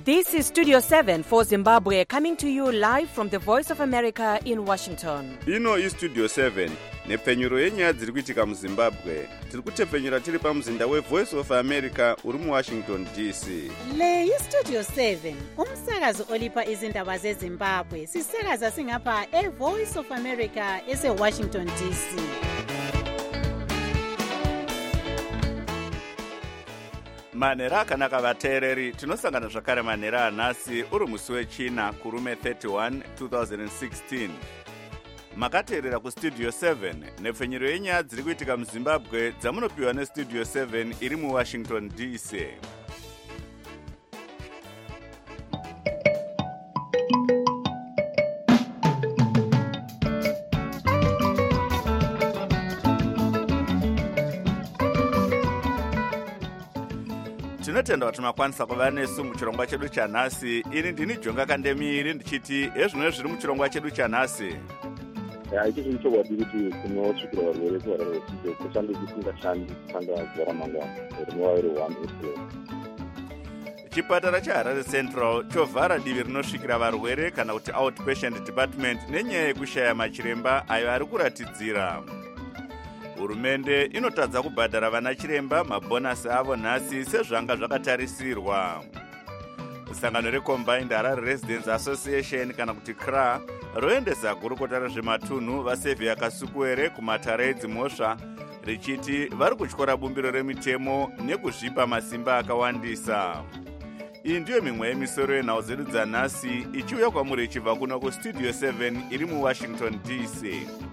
This is Studio 7 for Zimbabwe, coming to you live from the Voice of America in Washington. Ino is Studio 7 nepfenyuro yenyaya dziri kuitika muZimbabwe. Tiri kutepfenyura tiri pamuzinda weVoice of America uri muWashington DC. Le iStudio 7 umsakazo olipa izindaba zeZimbabwe. Sisakaza singapha eVoice of America eseWashington DC. Manhero akanaka vateereri, tinosangana zvakare manhero anhasi uri musi wechina kurume 31 2016. Makateerera kuStudio 7 nepfenyuro yenyaya dziri kuitika muZimbabwe dzamunopiwa neStudio 7 iri muWashington DC. Tinotenda kuti makwanisa kuva nesu muchirongwa chedu chanhasi. Ini ndini Jonga Kandemiri ndichiti ezvino zviri muchirongwa chedu chanhasi. Ichi chokwadi kuti kunosvikira varwere kuvarwere kushanda kusingashandi kanda zvaramangwana rinova iri 1 April. Chipatara chaHarare Central chovhara divi rinosvikira varwere kana kuti outpatient department nenyaya yekushaya machiremba ayo ari kuratidzira. Hurumende inotadza kubhadhara vana chiremba mabhonasi avo nhasi sezvanga zvakatarisirwa. Sangano reCombined Harare Residents Association kana kuti CRA roendesa gurukota rezvematunhu vaSevhia Kasukuwere kumatare eDzimhosva richiti vari kutyora bumbiro remitemo nekuzvipa masimba akawandisa. Iyi ndiyo mimwe yemisoro yenhau dzedu dzanhasi ichiuya kwamuri ichibva kuno kuStudio 7 iri muWashington DC.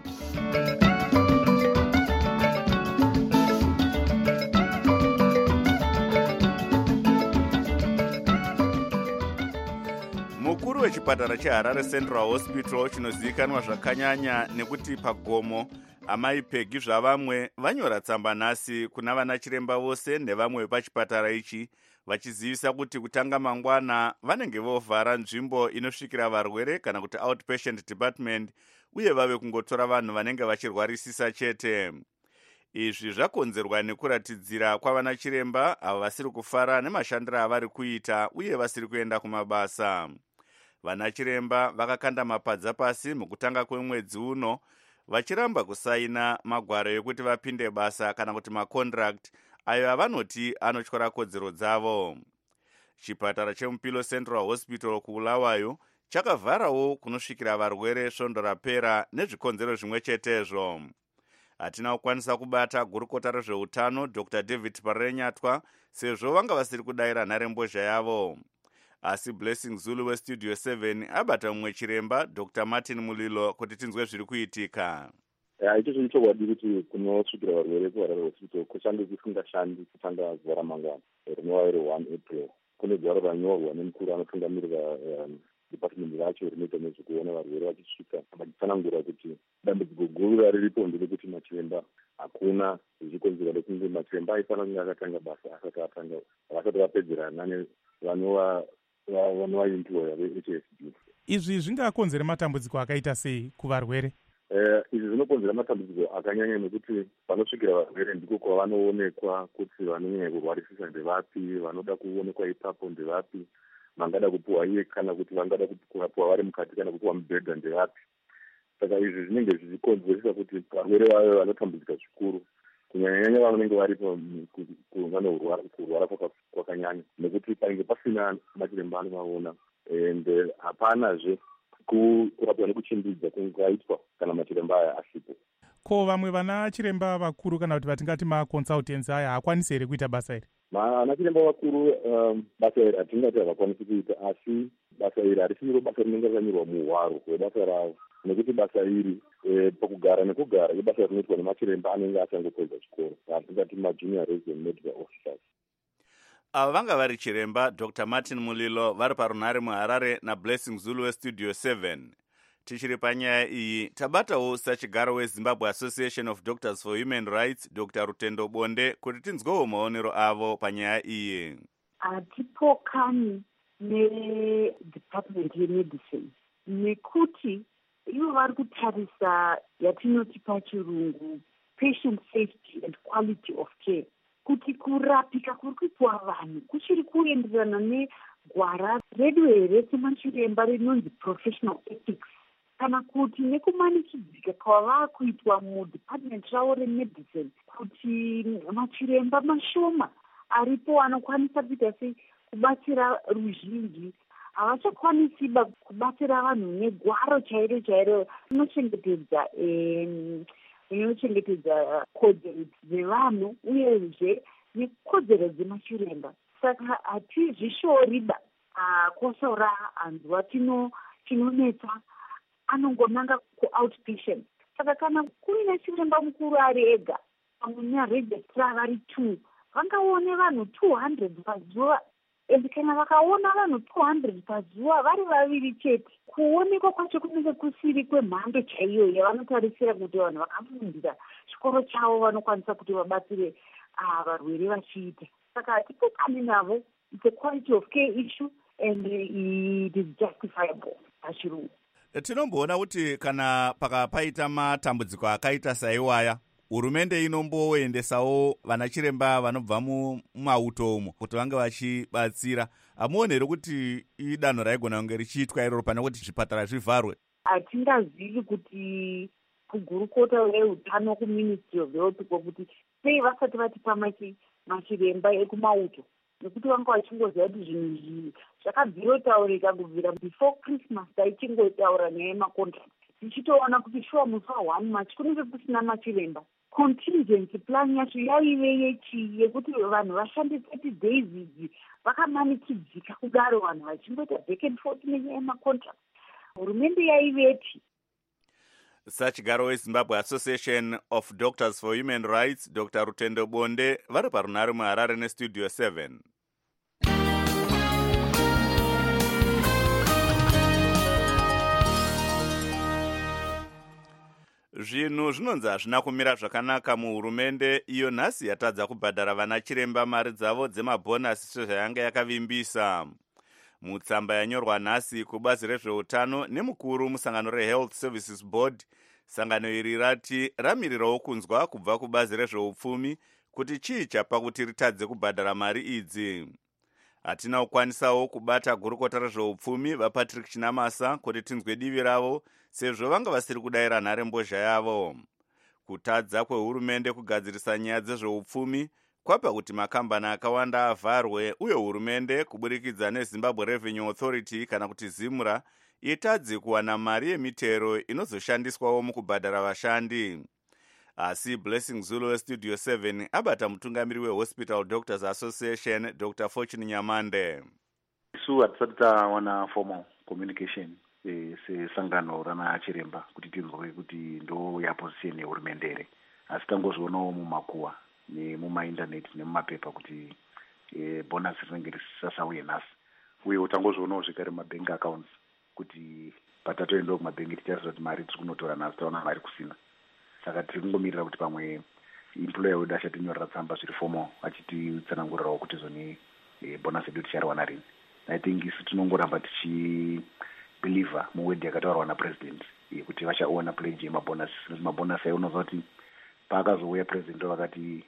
Mukuru wechipatara cheHarare Central Hospital chinozivikanwa zvakanyanya nekuti pagomo, amai Peggy zvavamwe vanyora tsamba nhasi kuna vana chiremba vose nevamwe vepachipatara ichi vachizivisa kuti kutanga mangwana vanenge vovhara nzvimbo inosvikira varwere kana kuti outpatient department uye vave kungotora vanhu vanenge vachirwarisisa chete. Izvi zvakonzerwa nekuratidzira kwavana chiremba avo vasiri kufara nemashandiro avari kuita uye vasiri kuenda kumabasa. Vana chiremba vakakanda mapadza pasi mukutanga kwemwedzi uno vachiramba kusaina magwaro ekuti vapinde basa kana kuti macontract ayo avanoti anotyora kodzero dzavo. Chipatara cheMupilo Central Hospital kuBulawayo chakavharawo kunosvikira varwere svondo rapera nezvikonzero zvimwe chetezvo. Hatina kukwanisa kubata gurukota rezveutano Dr. David Parenyatwa sezvo vanga vasiri kudayira nharembozha yavo. Asi Blessing Zulu weStudio 7 abata mumwe chiremba Dr. Martin Mulilo kuti tinzwe zviri kuitika. Ichi chokwadi kuti kunosvikira varwere kuHarare Hospital kushanda kusingashandi kutanga zuva ramangwana rinova iri 1 April. Kune gwaro ranyorwa nemukuru anotungamirira department racho rinoita nezvekuona varwere vachisvika vachitsanangura kuti dambudziko guru riripo nderekuti machiremba hakuna, zvichikonzera nekunge machiremba aifanira kunge akatanga basa asati vapedzerana nevanovaemploya veHSD. Izvi zvingakonzera matambudziko akaita sei kuvarwere? Izvi zvinokonzera matambudziko akanyanya nekuti panosvikira varwere ndiko kwavanoonekwa kuti vanonyanya kurwarisisa ndevapi, vanoda kuonekwa ipapo ndevapi, vangada kupuwa iye kana kuti vangada kurapiwa vari mukati kana kupuwa mubhedha ndevapi. Saka izvi zvinenge zvichikonzeresa kuti varwere vave vanotambudzika zvikuru, kunyanyanyanya vanenge vari kurwara kwakanyanya nekuti panenge pasina machiremba anovaona ende hapanazve kurapiwa nekuchimbidza kungaitwa kana machiremba aya asipo. Ko vamwe vana chiremba vakuru kana kuti vatingati maconsultants aya hakwanisi here kuita basa iri? Vana chiremba vakuru basa iri hatingati havakwanisi kuita, asi basa iri harisiro basa rinenge rakanyorwa muhwaro hwebasa ravo, nekuti basa iri pakugara nekugara ibasa rinoitwa nemachiremba anenge achangopedza chikoro, hatingati majunior resident medical officers. Ava vanga vari chiremba Dr. Martin Mulilo vari parunhare muHarare naBlessing Zulu weStudio 7. Tichiri panyaya iyi tabatawo sachigaro weZimbabwe Association of Doctors for Human Rights Dr. Rutendo Bonde kuti tinzwewo maonero avo panyaya iyi. Hatipokani neDepartment yeMedicine nekuti ivo vari kutarisa yatinoti pachirungu patient safety and quality of care, kuti kurapika kuri kupiwa vanhu kuchiri kuenderana gwara redu here semachiremba rinonzi professional ethics, kana kuti nekumanikidzika kwavaa kuitwa mudepartment ravo remedicine, kuti machiremba mashoma aripo anokwanisa kuita sei kubatsira ruzhinji havachakwanisiba kubatsira vanhu negwaro chairo chairo inochengetedza kodzero dzevanhu uyezve nekodzero dzemachiremba. Saka hatizvishoriba kosora hanzwa tinonetsa anongonanga kuoutpatient. Saka kana kuine chiremba mukuru ari ega pamwe naregistrar vari 2 vangaone vanhu 200 pazuva, ende kana vakaona vanhu 200 pazuva vari vaviri chete, kuonekwa kwacho kunenge kusiri kwemhando chaiyo yavanotarisira kuti vanhu vakafundira chikoro chavo vanokwanisa kuti vabatsire varwere vachiita. Saka hatipokani navo. It's a quality of care issue and it is justifiable pachirungu. Tinomboona kuti kana paita matambudziko akaita saiwaya, hurumende inomboendesawo vanachiremba vanobva mumauto umo kuti vange vachibatsira. Hamuonere kuti idanho raigona kunge richiitwa iroro pane kuti zvipatara zvivharwe? Hatingazivi kuti kugurukota reutano kuministry of health kwokuti sei vasati vatipa machiremba ekumauto, nekuti vanga vachingoziva kuti zvinhu izvi zvakabvirotaurika kubvira before Christmas. Taichingotaura nyaya yemacontract tichitoona kuti shuwa musi wa1 March kunenge kusina machiremba. Contingency plan yacho yaive yekuti vanhu vashande 30 days idzi vakamanikidzika kudaro, vanhu vachingoita back and forth nenyaya yemacontract. Hurumende yaiveti. Sachigaro weZimbabwe Association of Doctors for Human Rights, Dr. Rutendo Bonde, vari parunhare muHarare neStudio 7. Zvinhu zvinonzi hazvina kumira zvakanaka muhurumende iyo nhasi yatadza kubhadhara vanachiremba mari dzavo dzemabhonasi sezvayanga yakavimbisa. Mutsamba yanyorwa nhasi kubazi rezveutano nemukuru musangano reHealth Services Board, sangano iri rati ramirirawo kunzwa kubva kubazi rezveupfumi kuti chii chapa kuti ritadze kubhadhara mari idzi. Hatina kukwanisawo kubata gurukota rezveupfumi vaPatrick Chinamasa kuti tinzwe divi ravo, sezvo vanga vasiri kudayira nhare mbozha yavo. Kutadza kwehurumende kugadzirisa nyaya dzezveupfumi kwapa kuti makambani akawanda avharwe, uye hurumende kuburikidza neZimbabwe Revenue Authority kana kuti ZIMRA itadze kuwana mari yemitero inozoshandiswawo mukubhadhara vashandi. Asi Blessing Zulu weStudio 7 abata mutungamiri weHospital Doctors Association, Dr. Fortune Nyamande. Isu hatisati tawana formal communication sesangano ranachiremba kuti tinzwe kuti ndo yaposition yehurumende here, asi tangozvionawo mumakuwa nemumaindaneti nemumapepa kuti bonus rinenge risasauye nhasi, uye tangozvionawo zvekare mabank accounts kuti patatoendawo kumabhengi tichaziva kuti mari tiri kunotora nhasi taona mari kusina. Saka tiri kungomirira kuti pamwe employer wedu achatinyorera tsamba zviri formal achititsanangurirawo kuti zoni bonus yedu tichariwana rini. I think isu tinongoramba tichibeliever muwedhi yakataurwa napresident kuti vachaona pledge yemabonus. Mabonus aionoza kuti paakazouya president vakati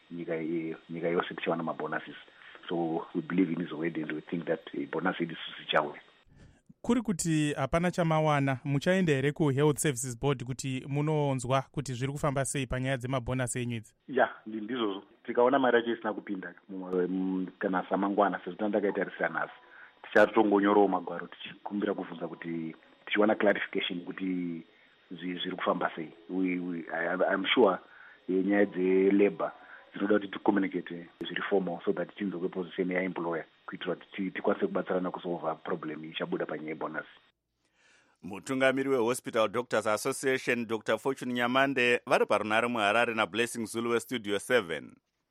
nyika yose tichawana mabonuses, so we believe in his word and we think that bonus yedu sichauya. Kuri kuti hapana chamawana, muchaenda here kuHealth Services Board kuti munonzwa kuti zviri kufamba sei panyaya dzemabhonasi enyu idzi? Ya, ndizvozvo. Tikaona mari yacho isina kupinda kana samangwana sezvo tandakaitarisira nhasi, tichatongonyorowo magwaro tichikumbira kubvunza kuti tichiwana clarification kuti zviri kufamba sei. I'm sure nyaya dzelabor dzinoda kuti ticommunicate zviri formal so that tinzwe kweposition yaemployer kuitira kuti tikwanise kubatsirana kusolva problem ichabuda panyaya yebonus. Mutungamiri weHospital Doctors Association, Dr. Fortune Nyamande, vari parunhare muHarare naBlessing Zulu weStudio 7.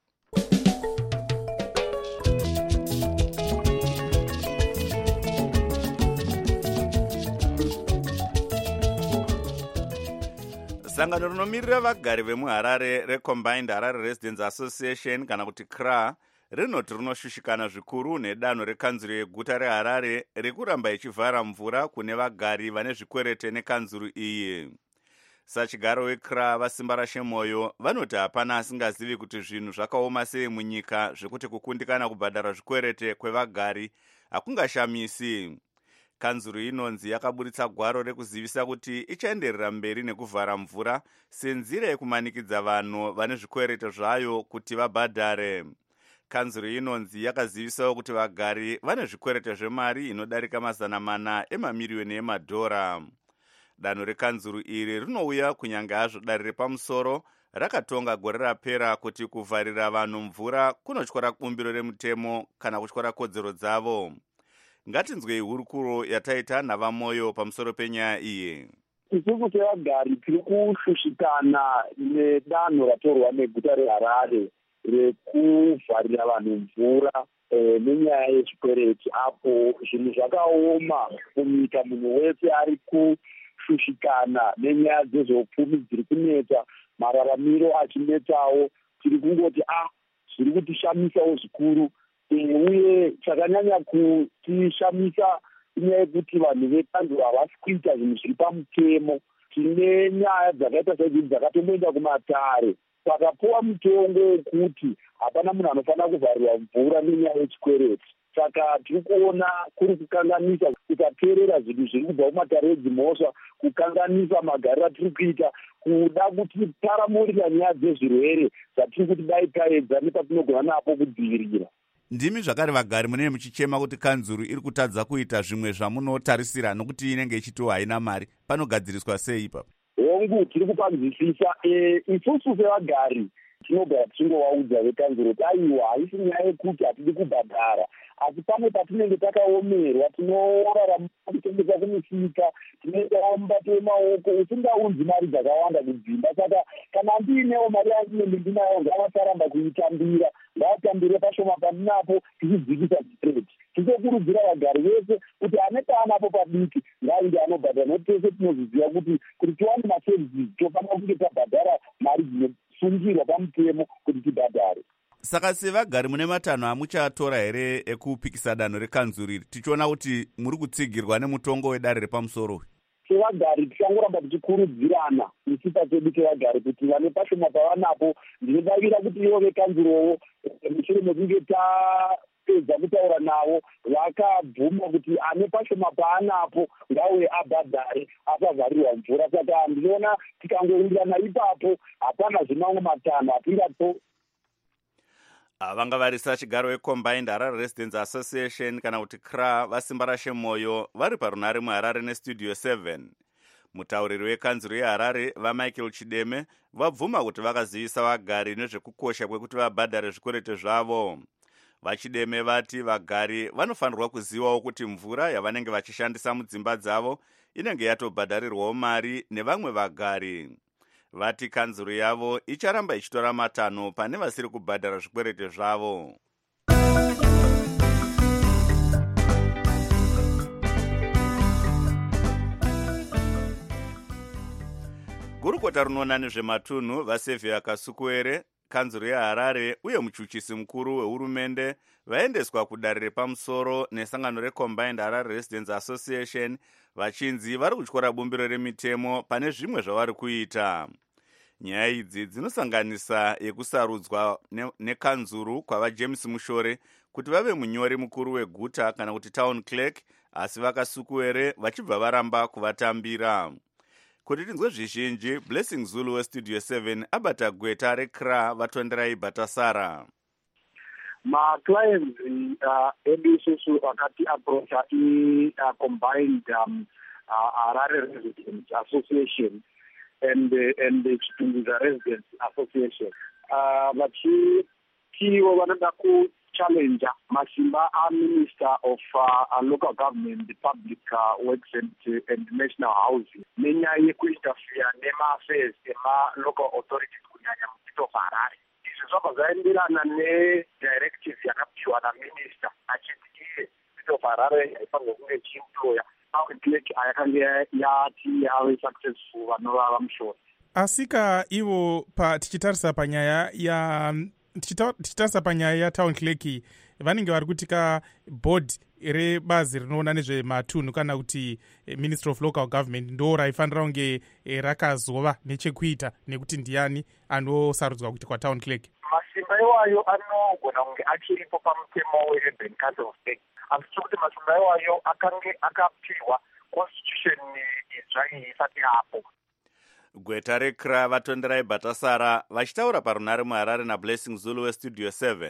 Sangano rinomirira vagari vemuHarare reCombined Harare Residents Association kana kuti CRA rinoti rinoshushikana zvikuru nedanho rekanzuro yeguta reHarare rekuramba ichivhara mvura kune vagari vane zvikwerete nekanzuro iyi. Sachigaro weCRA vasimba rashe moyo vanoti hapana asingazivi kuti zvinhu zvakaoma sei munyika zvekuti kukundikana kubhadhara zvikwerete kwevagari hakungashamisi. Kanzuru inonzi yakaburitsa gwaro rekuzivisa kuti ichaenderera mberi nekuvhara mvura senzira yekumanikidza vanhu vane zvikwereto zvayo kuti vabhadhare. Kanzuru inonzi yakazivisawo kuti vagari vane zvikwereto zvemari inodarika $400 emamiliyoni emadhora. Danho rekanzuru iri rinouya kunyange hazvo dare repamusoro rakatonga gore rapera kuti kuvharira vanhu mvura kunotyora bumbiro remutemo kana kutyora kodzero dzavo. Ngatinzwei hurukuro yataita navamoyo pamusoro penyaya iyi. Isusu sevagari tiri kushushikana nedanho ratorwa neguta reHarare rekuvharira vanhu mvura nenyaya yezvikwereti, apo zvinhu zvakaoma munyika. Munhu wese ari kushushikana nenyaya dzezveupfumi dziri kunetsa, mararamiro achinetsawo. Tiri kungoti zviri kutishamisawo zvikuru, uye chakanyanya kutishamisa inyaya yekuti vanhu vekanzuru havasi kuita zvinhu zviri pamutemo. Tine nyaya dzakaita sedzidzi dzakatomboenda kumatare pakapuwa mutongo wekuti hapana munhu anofanira kuvharirwa mvura nenyaya yechikwereti. Saka tiri kuona kuri kukanganisa kusateerera zvinhu zviri kubva kumatare edzimhosva, kukanganisa magariro atiri kuita, kuda kuti taramurira nyaya dzezvirwere zvatiri kuti dai taedza nepatinogona napo kudzivirira. Ndimi zvakare vagari munenge muchichema kuti kanzuru iri kutadza kuita zvimwe zvamunotarisira nokuti inenge ichitiwo haina mari. Panogadziriswa sei ipapo? Hongu, tiri kupanzwisisa. Isusu sevagari tinogara tichingovaudza vekanzuro kuti aiwa, haisi nyaya yekuti hatidi kubhadhara, asi pamwe patinenge takaomerwa tinorarama kutengesa kumisika, tinoitawo mubate wemaoko, usingaunzi mari dzakawanda kudzimba. Saka kana ndiinewo mari yandinenge ndinayo, ngavasaramba kuitambira, ngavatambire pashoma pandinapo, tichidzikisa chikwereti. Tichokurudzira vagari vese kuti ane paanapo padiki ngainde anobhadhara, nokuti tese tinozviziva kuti tiwane maservices tofanira kunge tabhadhara mari dzinosungirwa pamutemo kuti tibhadhare. Saka sevagari mune matanho amuchatora here ekupikisa danho rekanzuru iri, tichiona kuti muri kutsigirwa nemutongo wedare repamusoro? Sevagari tichangoramba tichikurudzirana isi pachedu sevagari kuti vane pashoma pavanapo, ndinodavira kuti ivo vekanzurowo mushure mekunge tapedza kutaura navo vakabvuma kuti ane pashoma paanapo ngauye abhadhare asavharirwa mvura. Saka ndinoona tikangowirirana ipapo hapana zvimamwe matanho atingato. Vanga varisa chigaro weCombined Harare Residents Association kana kuti CRA vasimba rashe moyo vari parunare muHarare neStudio 7. Mutauriri wekanzuru yeHarare vaMichael Chideme vabvuma kuti vakazivisa vagari nezvekukosha kwekuti vabhadhare zvikwereti zvavo. VaChideme vati vagari vanofanirwa kuzivawo kuti mvura yavanenge vachishandisa mudzimba dzavo inenge yatobhadharirwawo mari nevamwe vagari. Vati kanzuru yavo icharamba ichitora matanho pane vasiri kubhadhara zvikwereti zvavo. Gurukota rinoona nezvematunhu vaSevhia Kasukuwere, kanzuru yeHarare uye muchuchisi mukuru wehurumende vaendeswa kudare repamusoro nesangano reCombined Harare Residents Association vachinzi vari kutyora bumbiro remitemo pane zvimwe zvavari kuita. Nyaya idzi dzinosanganisa yekusarudzwa nekanzuru kwavaJames Mushore kuti vave munyori mukuru weguta kana kuti town clerk, asi vaKasukuwere vachibva varamba kuvatambira. Kuti tinzwe zvizhinji, Blessing Zulu weStudio 7 abata gweta reCRA vatonderai Batasara. Ma-clients edu isusu vakati approacha i-Combined Harare Residents Association and the Chitunguza Residents Association. Vachitiwo vanoda kuchallenja masimba a-Minister of Local Government, Public Works and National Housing nenyaya yekuinterfere nema-affairs ema-local authorities kunyanya muguta of Harare. Izvi zvabva zvaenderana ne-directive yakapiwa naMinista achiti iye muguta of Harare haifanirwa kunge chiemployer clerk ayakanga yati yave successful vanorava mushoro. Asika ivo tichitarisa panyaya yatown clerk vanenge vari kutika board rebazi rinoona nezvematunhu kana kuti Ministry of Local Government ndo raifanira kunge rakazova nechekuita nekuti ndiani anosarudzwa kuti kwatown clerk. Masimba iwayo anogona kunge achiripo pamutemo weUrban Council of State, handiti kuti masimba iwayo akange akapiwa constitution itsva iyi isati yapo. Gweta rekra vatonderai Batasara vachitaura parunare muHarare naBlessing Zulu weStudio 7.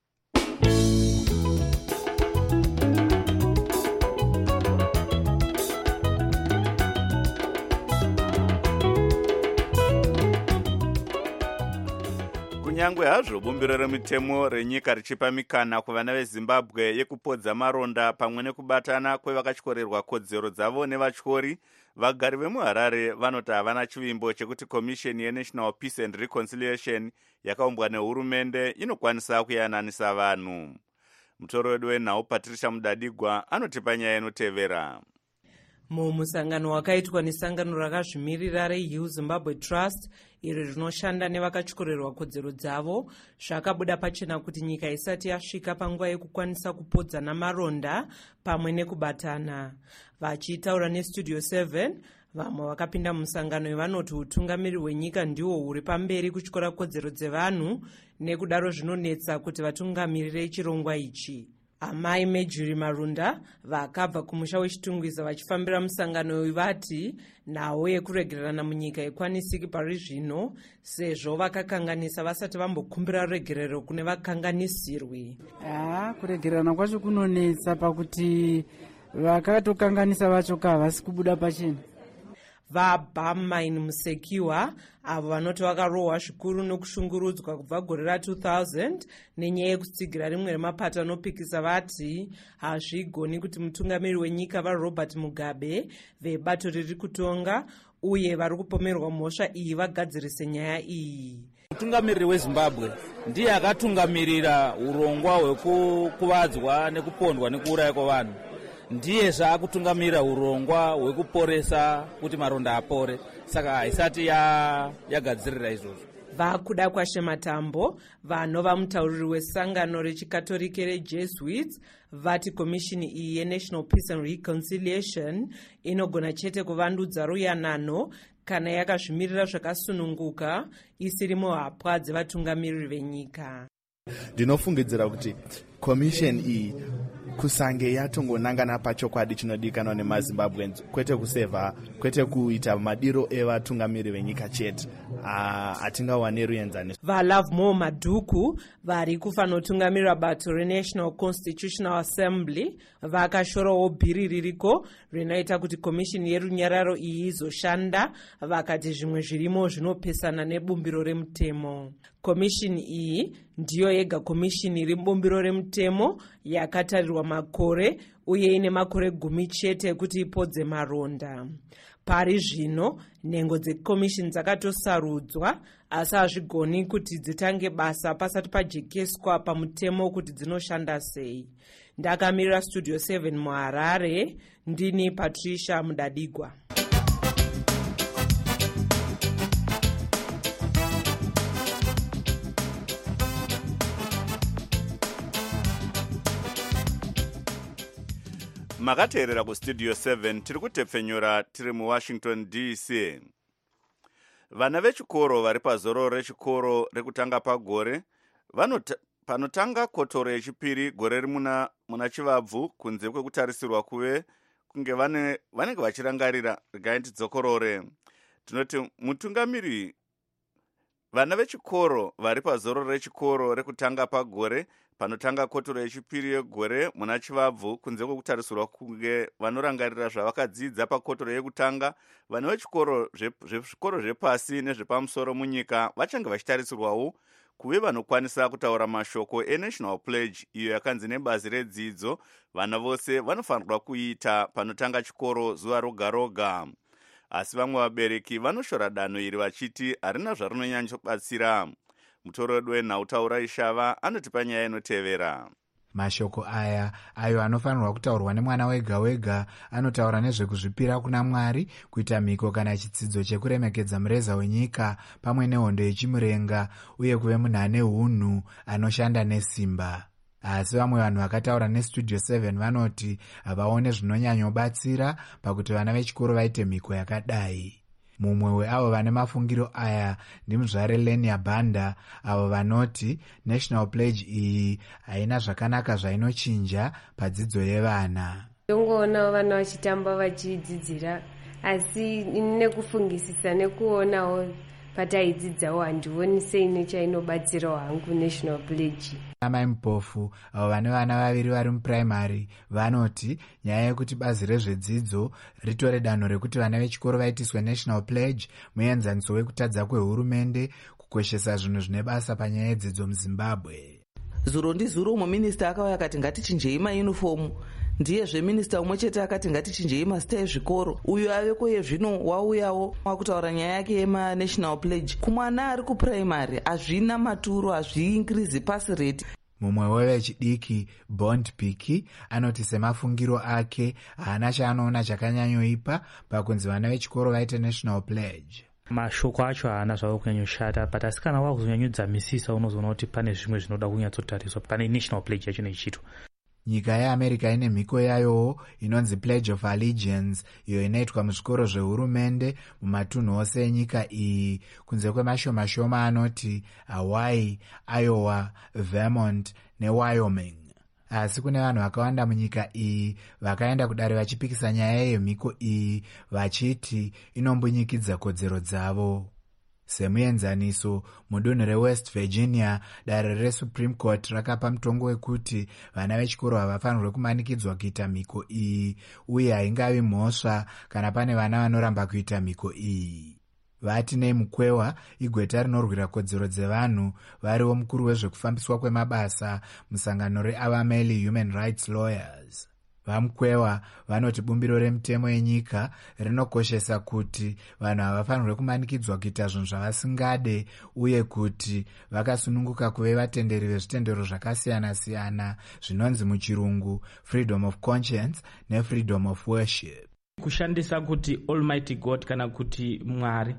Kunyangwe hazvo bumbiro remitemo renyika richipa mikana kuvana veZimbabwe yekupodza maronda pamwe nekubatana kwevakatyorerwa kodzero dzavo nevatyori, vagari vemuHarare vanoti havana chivimbo chekuti komisheni yeNational Peace and Reconciliation yakaumbwa nehurumende inokwanisa kuyananisa vanhu. Mutoro wedu wenhau Patricia Mudadigwa anotipa nyaya inotevera. Mumusangano wakaitwa nesangano rakazvimirira reHill Zimbabwe Trust iro rinoshanda nevakatyorerwa kodzero dzavo, zvakabuda pachena kuti nyika isati yasvika panguva yekukwanisa kupodzana maronda pamwe nekubatana. Vachitaura neStudio 7, vamwe vakapinda musangano vanoti utungamiri hwenyika ndihwo huri pamberi kutyora kodzero dzevanhu, nekudaro zvinonetsa kuti vatungamirire chirongwa ichi. Amai Mejuri Marunda vakabva kumusha wechitungwiza vachifambira musangano uyu vati nawo yekuregerana munyika ikwanisiki pari zvino, sezvo vakakanganisa vasati vambokumbira regerero kune vakanganisirwi. Kuregerana kwacho kunonetsa pakuti vakatokanganisa vacho havasi kubuda pachena. VaBamain Musekiwa avo vanoti vakarohwa zvikuru nokushungurudzwa kubva gore ra2000 nenyaya yekutsigira rimwe remapato anopikisa vati hazvigoni kuti mutungamiri wenyika vaRobert Mugabe vebato riri kutonga uye vari kupomerwa mhosva iyi vagadzirise nyaya iyi. Mutungamiriri weZimbabwe ndiye akatungamirira urongwa hwekukuvadzwa nekupondwa nekuuraya kwavanhu. Ndiye zvaakutungamirira urongwa hwekuporesa kuti maronda apore, saka haisati yagadzirira izvozvo. Vakuda kwaShematambo vanova mutauriri wesangano rechikatolike reJesuits vati komishini iyi yeNational Peace and Reconciliation inogona chete kuvandudza ruyanano kana yakazvimirira zvakasununguka isiri muhapwa dzevatungamiriri venyika. Ndinofungidzira kuti komisheni iyi kusange yatongonangana pachokwadi chinodikanwa nemaZimbabweans, kwete kusevha, kwete kuita madiro evatungamiri venyika chete, hatingawane ruenzaniso. VaLovemore Madhuku vari kufanotungamirira bato reNational Constitutional Assembly vakashorawo bhiri ririko rinoita kuti komishini yerunyararo iyi izoshanda, vakati zvimwe zvirimo zvinopesana nebumbiro remutemo. Komishini iyi ndiyo yega komishini iri mubumbiro remutemo yakatarirwa makore uye ine makore 10 chete kuti ipodze maronda. Pari zvino nhengo dzekomishini dzakatosarudzwa, asi hazvigoni kuti dzitange basa pasati pajekeswa pamutemo kuti dzinoshanda sei. Ndakamirira Studio 7 muHarare, ndini Patricia Mudadigwa. Makateerera kuStudio 7 tiri kutepfenyura tiri muWashington DC. Vana vechikoro vari pazororo rechikoro rekutanga pagore panotanga kotoro yechipiri gore muna chivabvu kunze kwekutarisirwa kunge vanenge vachirangarira regaiti dzokorore. Tinoti mutungamiri vana vechikoro vari pazororo rechikoro rekutanga pagore panotanga kotoro yechipiri yegore muna chivabvu kunze kwekutarisirwa kunge vanorangarira zvavakadzidza pakotoro yekutanga, vana vechikoro zvezvikoro zvepasi nezvepamusoro munyika vachange vachitarisirwawo kuve vanokwanisa kutaura mashoko eNational Pledge iyo yakanzi nebazi redzidzo vana vose vanofanirwa kuita panotanga chikoro zuva roga roga. Asi vamwe vabereki vanoshora danho iri vachiti harina zvarinonyanyobatsira. Mutoro wedu wenhau Taura Ishava anotipa nyaya inotevera. Mashoko aya ayo anofanirwa kutaurwa nemwana wega wega anotaura nezvekuzvipira kuna Mwari, kuita mhiko kana chitsidzo chekuremekedza mureza wenyika pamwe nehondo yechimurenga uye kuve munhu ane hunhu anoshanda nesimba. Asi vamwe vanhu vakataura neStudio 7 vanoti havaone zvinonyanyobatsira pakuti vana vechikoro vaite mhiko yakadai. mumwe weavo vane mafungiro aya ndimuzvare Lenia Banda, avo vanoti national pledge iyi haina zvakanaka zvainochinja padzidzo yevana. Tongoona vana vachitamba vachidzidzira, asi nekufungisisa nekuonawo pataidzidzawo handioni seine chainobatsirawo hangu national pledge. Amai Mupofu, avo vane vana vaviri vari mupuraimari, vanoti nyaya yekuti bazi rezvedzidzo ritore danho rekuti vana vechikoro vaitiswe national pledge muenzaniso wekutadza kwehurumende kukoshesa zvinhu zvine basa panyaya yedzidzo muZimbabwe. Zuro ndizuro umwe minista akauya akati ngatichinjei mayunifomu, ndiyezve minista umwe chete akati ngatichinjei mazita ezvikoro. Uyu aveko yezvino wauyawo wakutaura nyaya yake yemanational pledge. Kumwana ari kupuraimari hazvina maturo, hazviinkirizi pasi rate. Mumwe wevechidiki Bond Piki anoti semafungiro ake haana chaanoona chakanyanyoipa pakunzi vana vechikoro vaite national pledge. Mashoko acho haana zvavo kunyanyoshata, but asi kana wakuzonyanyudzamisisa unozoona kuti pane zvimwe zvinoda kunyatsotariswa pane national pledge yachino ichitwa. Nyika yeAmerica ine mhiko yayowo inonzi Pledge of Allegiance, iyo inoitwa muzvikoro zvehurumende mumatunhu ose enyika iyi, kunze kwemashoma anoti Hawaii, Iowa, Vermont neWyoming. Asi kune vanhu vakawanda munyika iyi vakaenda kudare vachipikisa nyaya yemhiko iyi vachiti inombunyikidzwa kodzero dzavo. Semuenzaniso, mudunhu reWest Virginia, dare reSupreme Court rakapa mutongo wekuti vana vechikoro havafanirwe kumanikidzwa kuita mhiko iyi, uye haingavi mhosva kana pane vana vanoramba kuita mhiko iyi. Vati Mukwewa, igweta rinorwira kodzero dzevanhu, variwo mukuru wezvekufambiswa kwemabasa musangano reAvameli Human Rights Lawyers. Vamukwewa vanoti bumbiro remutemo yenyika rinokoshesa kuti vanhu havafanirwe kumanikidzwa kuita zvinhu zvavasingade, uye kuti vakasununguka kuve vatenderi vezvitendero zvakasiyana-siyana zvinonzi muchirungu freedom of conscience nefreedom of worship. Kushandisa kuti Almighty God kana kuti Mwari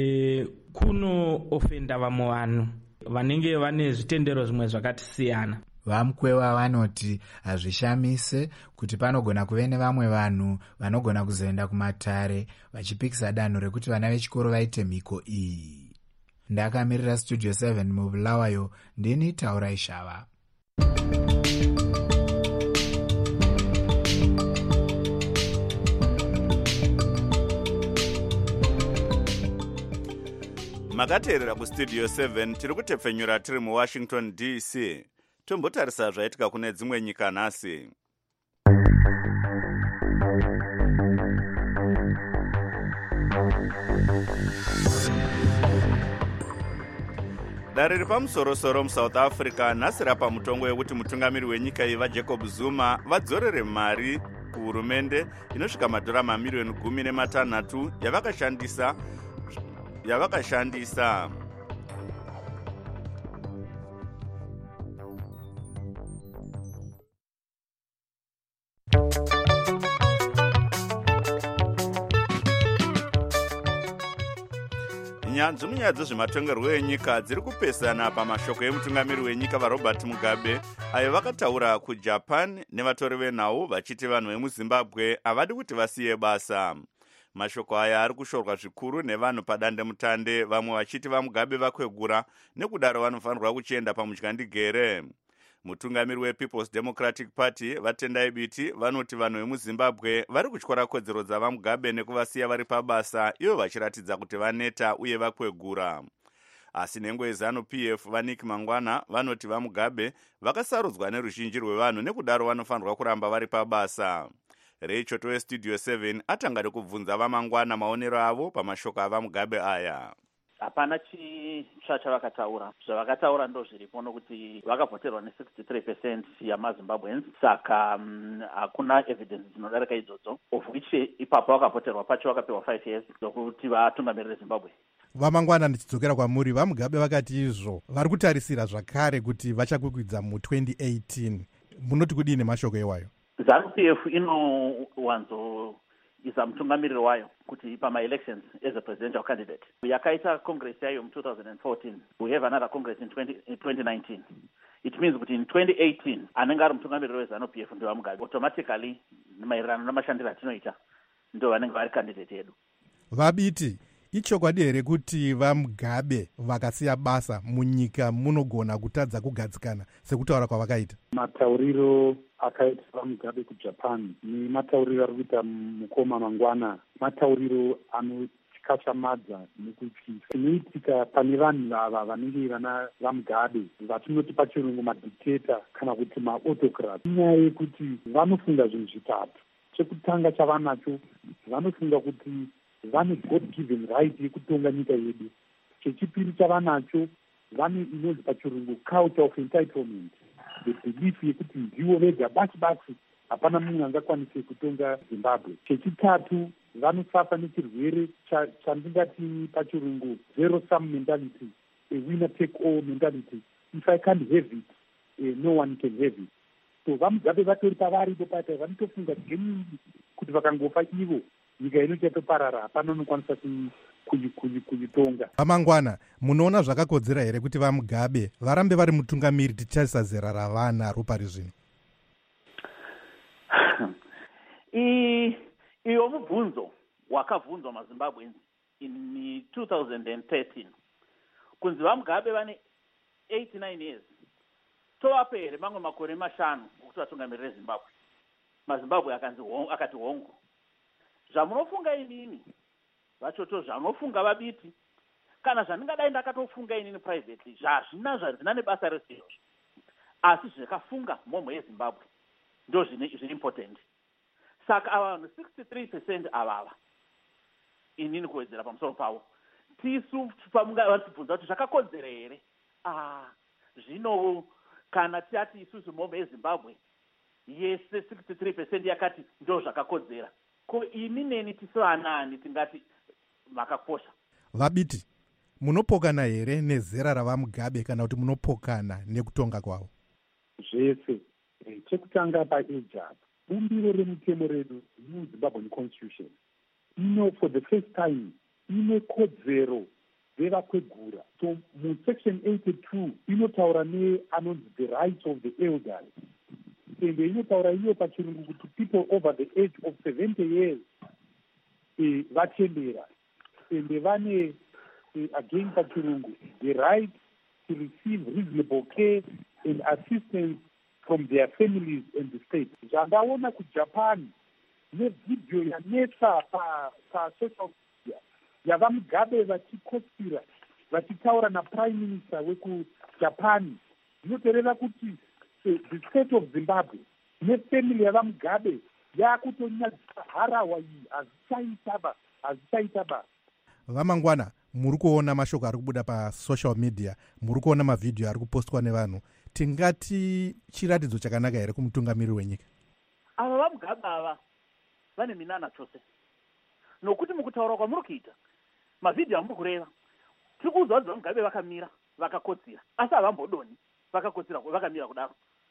kunoofenda vamwe vanhu vanenge vane zvitendero zvimwe zvakatisiyana. Vamukwewa vanoti hazvishamise kuti panogona kuve nevamwe vanhu vanogona kuzoenda kumatare vachipikisa danho rekuti vana vechikoro vaite mhiko iyi. Ndakamirira Studio 7 muBulawayo, ndini Taurai Shava. Makateerera kuStudio 7, tiri kutepfenyura tiri muWashington DC. Tombotarisa zvaitika kune dzimwe nyika nhasi. Dare riri pamusoro-soro muSouth Africa nhasi rapa mutongo wekuti mutungamiri wenyika iyi vaJacob Zuma vadzorere mari kuhurumende inosvika madhora mamiliyoni 16 yavakashandisa. Nyanzvi munyaya dzezvematongerwo enyika dziri kupesana pamashoko emutungamiri wenyika vaRobert Mugabe ayo vakataura kuJapan nevatori venhau vachiti vanhu vemuZimbabwe havadi kuti vasiye basa. Mashoko aya ari kushorwa zvikuru nevanhu padandemutande, vamwe vachiti vaMugabe vakwegura nekudaro vanofanirwa kuchienda pamudyandigere. Mutungamiri wePeople's Democratic Party Vatendai Biti vanoti vanhu vemuZimbabwe vari kutyora kodzero dzavaMugabe nekuvasiya vari pabasa, ivo vachiratidza kuti vaneta uye vakwegura. Asi nhengo yeZanu-PF vaNick Mangwana vanoti vaMugabe vakasarudzwa neruzhinji rwevanhu nekudaro vanofanirwa kuramba vari pabasa. Reichoto weStudio 7 atanga nekubvunza vaMangwana maonero avo pamashoko avaMugabe aya. Hapana chitsva chavakataura. Zvavakataura ndo zviripo nokuti vakavhoterwa ne63% yamaZimbabweans, saka hakuna evidence dzinodarika idzodzo, of which ipapo vakavhoterwa pacho vakapewa 5 years zokuti vatungamirire Zimbabwe. Vamangwana, ndichidzokera kwamuri, vaMugabe vakati izvo vari kutarisira zvakare kuti vachakwikwidzwa mu2018. Munoti kudini mashoko ewayo? ZANU-PF inowanzoisa mutungamiriri wayo kuti pama-elections as a presidential candidate. Yakaita congress yayo mu2014. We have another congress in 2019. It means kuti in 2018 anenge ari mutungamiriri weZANU-PF ndo vaMugabe. Automatically maererano namashandiro atinoita ndo vanenge vari candidate yedu. Vabiti, ichokwadi here kuti vamugabe vakasiya basa munyika munogona kutadza kugadzikana sekutaura kwavakaita? Matauriro akaita vamugabe kujapan nematauriro ari kuita mukoma mangwana matauriro anotyatyamadza nekutyisa. Zvinoitika pane vanhu ava vanenge vana vamugabe vatinoti pachirungu madictator kana kuti maautocrat, inyaya yekuti vanofunga zvinhu zvitatu. Chekutanga chavanacho, vanofunga kuti vane god given right yekutonga nyika yedu. Chechipiri chavanacho, vane inonzi pachirungu culture of entitlement, the belief yekuti ndivo vega basi basi hapana munhu angakwanise kutonga Zimbabwe. Chechitatu, vanofafa nechirwere chandingati pachirungu zero sum mentality, a winner take all mentality. If I can't have it, no one can have it. So vamugabe vatori pavaripo pata vanotofunga genuinely kuti vakangofa ivo nyika inochatoparara hapana unokwanisa kuitonga. Vamangwana, munoona zvakakodzera here kuti vamugabe varambe vari mutungamiri tichitarisa zera ravanaro pari zvino? Iyo mubvunzo wakabvunzwa maZimbabweans in 2013 kunzi vamugabe vane 89 years tovape here mamwe makore 5 okuti vatungamirire Zimbabwe. maZimbabwe akati hongu. Zvamunofunga inini vachoto zvanofunga vabiti kana zvandingadai ndakatofunga inini privately zvazvina nebasa resizvo, asi zvakafunga mhomho yeZimbabwe ndo zviri important. Saka ava vanhu 63% avava inini kuwedzera pamusoro pavo tisu vatibvunza kuti zvakakodzera here. Zvino kana tati isusu mhomho yeZimbabwe yese 63% yakati ndo zvakakodzera, ko imi neni tisu anani tingati makakosha? Vabiti, munopokana here nezera ravamugabe kana kuti munopokana nekutonga kwavo? Zvese. Chekutanga paage apa, bumbiro remutemo redu muZimbabwean constitution for the first time ine kodzero dzevakwegura. So musection 82 inotaura neanonzi the rights of the elderly, ende inotaura iyo pachirungu kuti people over the age of 70 years vachembera ende vane again pachirungu the right to receive reasonable care and assistance from their families and the state. Zvandaona kuJapan nevidhio yanetsa pasocial media yavamugabe vachikotsira vachitaura naprime minister wekuJapan, zvinotoreva kuti the state of Zimbabwe nefamily yavamugabe yakutonyadzisa harawa iyi hazvichaitaba. Vamangwana, muri kuona mashoko ari kubuda pasocial media, muri kuona mavhidhiyo ari kupostwa nevanhu, tingati chiratidzo chakanaka here kumutungamiri wenyika? Ava vamugabe ava vane minana chose, nokuti mukutaura kwamuri kuita mavhidhiyo amuri kureva tiri kuudza kuti vamugabe vakamira vakakotsira, asi havambodoni vakakotsira vakamira kudaro.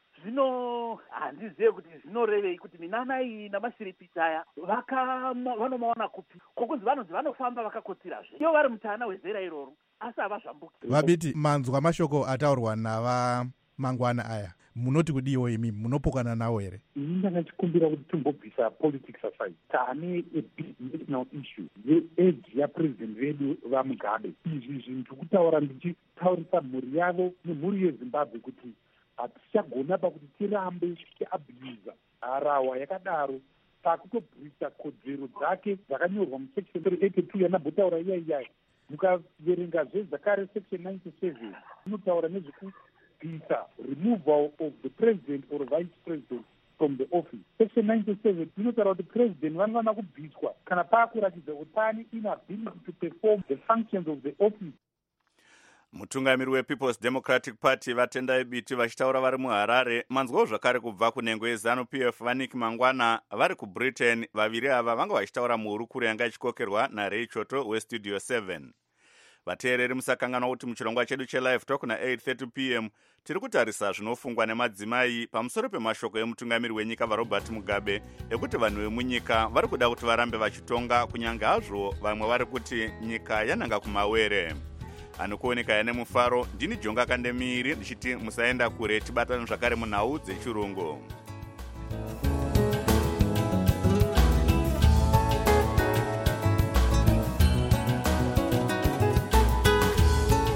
Zvino handizive kuti zvinorevei kuti minana iyi namashiripiti aya vanomaona kupi, kokunzi vanonzi vanofamba vakakotsirazve ivo vari mutana wezera iroro, asi havazvambuki. Vabiti, manzwa mashoko ataurwa navamangwana aya, munoti kudiwo imi, munopokana nawo here? Ini ndakachikumbira kuti timbobvisa politics aside, taane national issue yeage yapresident vedu vamugabe. Izvi zvinhu tikutaura ndichitaurisa mhuri yavo nemhuri yeZimbabwe kuti hatichagona pakuti tirambe tichiabhiuza harawa yakadaro pakutobvisa kodzero dzake dzakanyorwa musection 82 yanabhotaura iyaiyayi. Mukaverengazve zvakare section 97 inotaura nezvekubvisa removal of the president or vice president from the office. Section 97 inotaura kuti president vanofanira kubviswa kana paakuratidza kuti pane inability to perform the functions of the office. Mutungamiri wePeople's Democratic Party vatendai biti vachitaura vari muHarare. Manzwawo zvakare kubva kunhengo yeZANU-PF Vaniki Mangwana vari kuBritain. Vaviri ava vanga vachitaura muhurukuro yanga ichikokerwa naRay Choto weStudio 7. Vateereri musakanganwa kuti muchirongwa chedu chelive talk na8:30 p.m. tiri kutarisa zvinofungwa nemadzimai pamusoro pemashoko emutungamiri wenyika vaRobert Mugabe ekuti vanhu vemunyika vari kuda kuti varambe vachitonga kunyange hazvo vamwe vari kuti nyika yananga kumawere. Anokuoneka yane mufaro, ndini Jonga Kandemiri ndichiti musaenda kure, tibatane zvakare munhau dzechirungu.